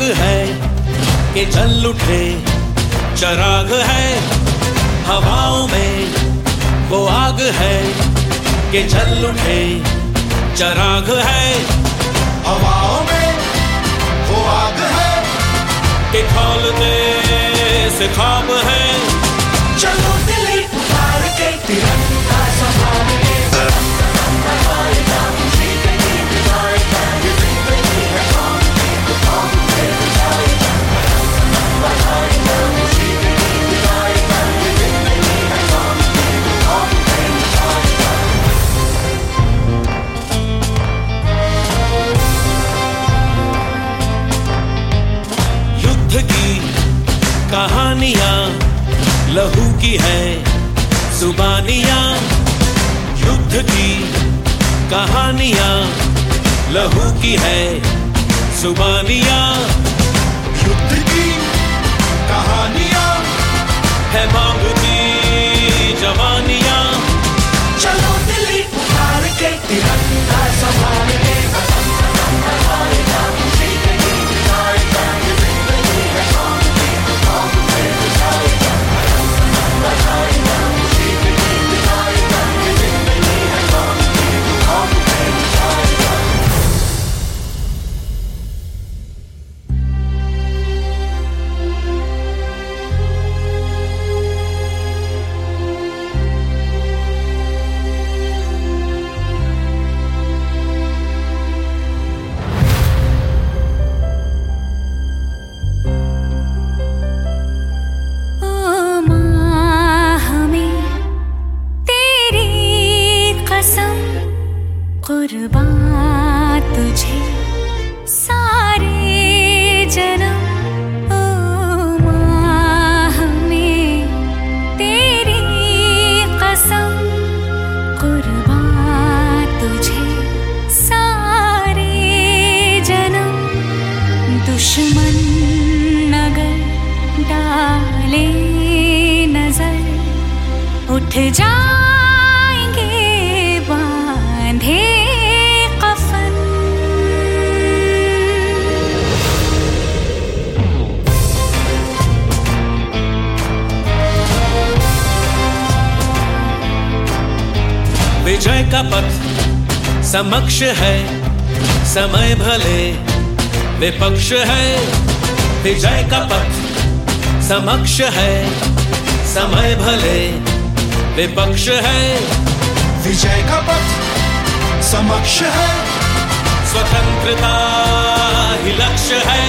है कि जल उठे चराग है, हवाओं में वो आग है कि जल उठे चराग है, हवाओं में वो आग है कि खौलते से ख्वाब है। चलो दिली उतार के तिरंगा संभाल के कहानियां लहू की है जुबानियां, युद्ध की कहानियां लहू की है जुबानियां, युद्ध की कहानियां है मांगती जवानियां। चलो दिली उतार के तिरंगा संभाल के कुर्बान तुझे सारे जन्म, ओ माँ हमें तेरी कसम, कुर्बान तुझे सारे जन्म। दुश्मन अगर डाले नजर उठ जाएंगे बांधे कफन। विजय का पथ समक्ष है, समय भले विपक्ष है। विजय का पथ समक्ष है, समय भले विपक्ष है। विजय का पथ समक्ष है, स्वतंत्रता ही लक्ष्य है।